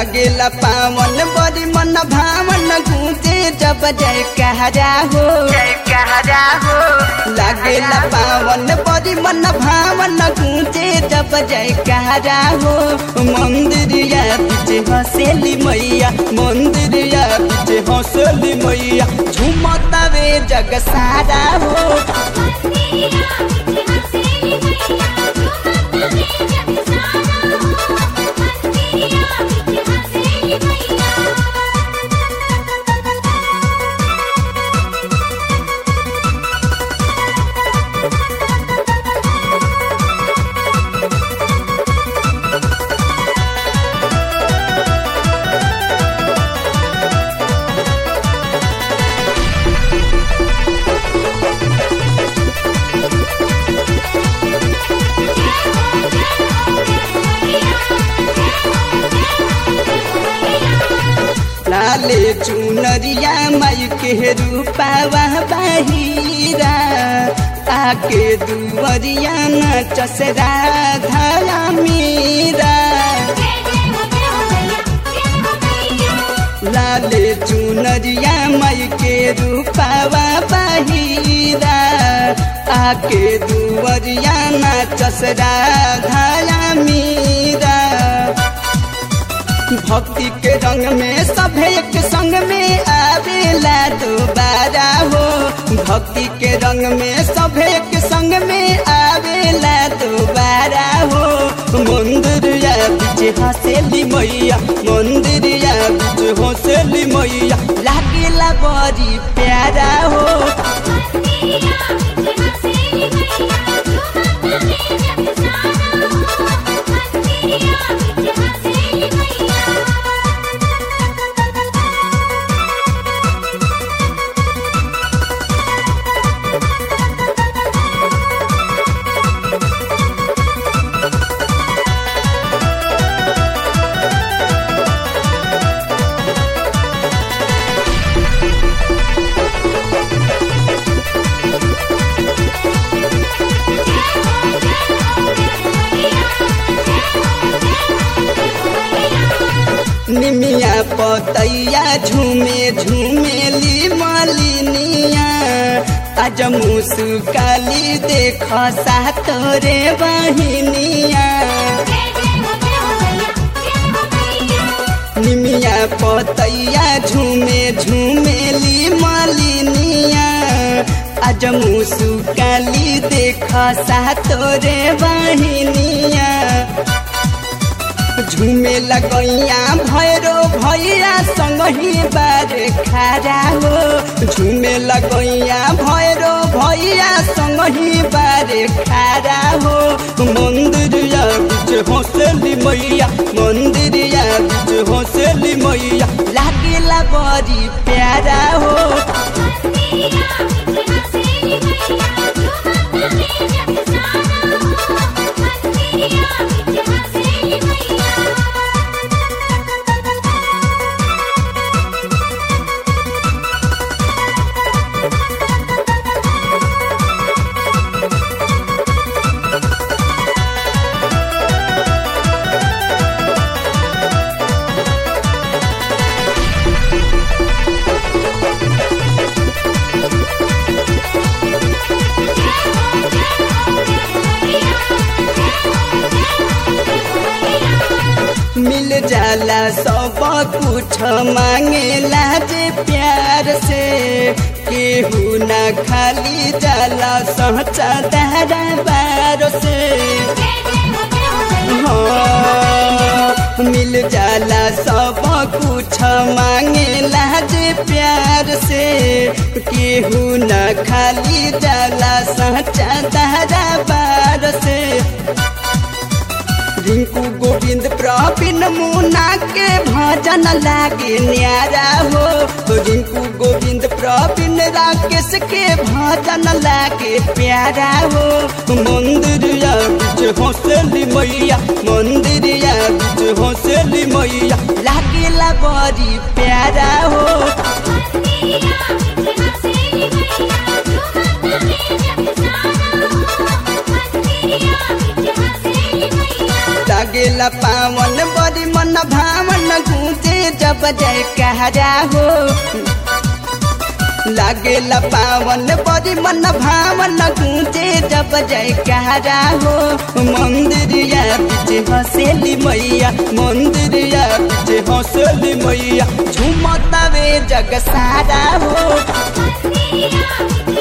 लागेला पावन बड़ी मन भावन गूंजे जब जयकारा हो लागेला पावन बड़ी मन भावन गूंजे जब जयकारा हो मंदिरिया पीछे हंसेली मैया मंदिरिया पीछे हंसेली मैया झूमतावे जग सारा हो लाले चुनरिया माई के रूपावा बाहिरा आके दुवरिया नाचस राधा मीरा लाले चुनरिया माई के रूपावा बाहिरा आके दुवरिया नाचस राधा मीरा भक्ति के रंग में सब एक संग में आवेला दोबारा हो भक्ति के रंग में सब एक संग में आवेला दोबारा हो मंदिरिया पीछे हंसेली मैया मंदिरिया पीछे हंसेली मैया लागेला बड़ी प्यारा हो निमिया पतैया झूमे झूमेली मालिनिया आज मुस्काली देख सातोरे बहिनिया निमिया पतैया झूमे झूमेली मालिनिया आज मुस्काली देख सातोरे बहिनिया झूमे लगैया भैरो भैया संग ही बारे खारा हो झूमे लगैया भैरो भैया संग ही बारे खारा हो मंदिरिया पीछे हंसेली मैया मंदिरिया पीछे हंसेली मैया लागेला बड़ी प्यारा हो मिल जाला सब कुछ मांगेला जे प्यार से केहू ना खाली जाला सच्चा दरबार से हाँ मिल जाला सब कुछ मांगेला जे प्यार से केहू ना खाली जाला सच्चा दरबार से रिंकू गोविंद प्रवीण मुन्ना के भजन लागे न्यारा हो रिंकू गोविंद प्रवीण राकेश के भजन लागे प्यारा हो मंदिरिया पीछे हंसेली मैया मंदिरिया पीछे हंसेली मैया लागेला बड़ी प्यारा हो लागेला पावन बड़ी मन मन भावन गूंजे जब जयकारा हो लागेला पावन बड़ी मन भावन गूंजे जब जयकारा हो मंदिरिया पीछे हंसेली मैया मंदिरिया पीछे हंसेली मैया झूमतावे जग सारा हो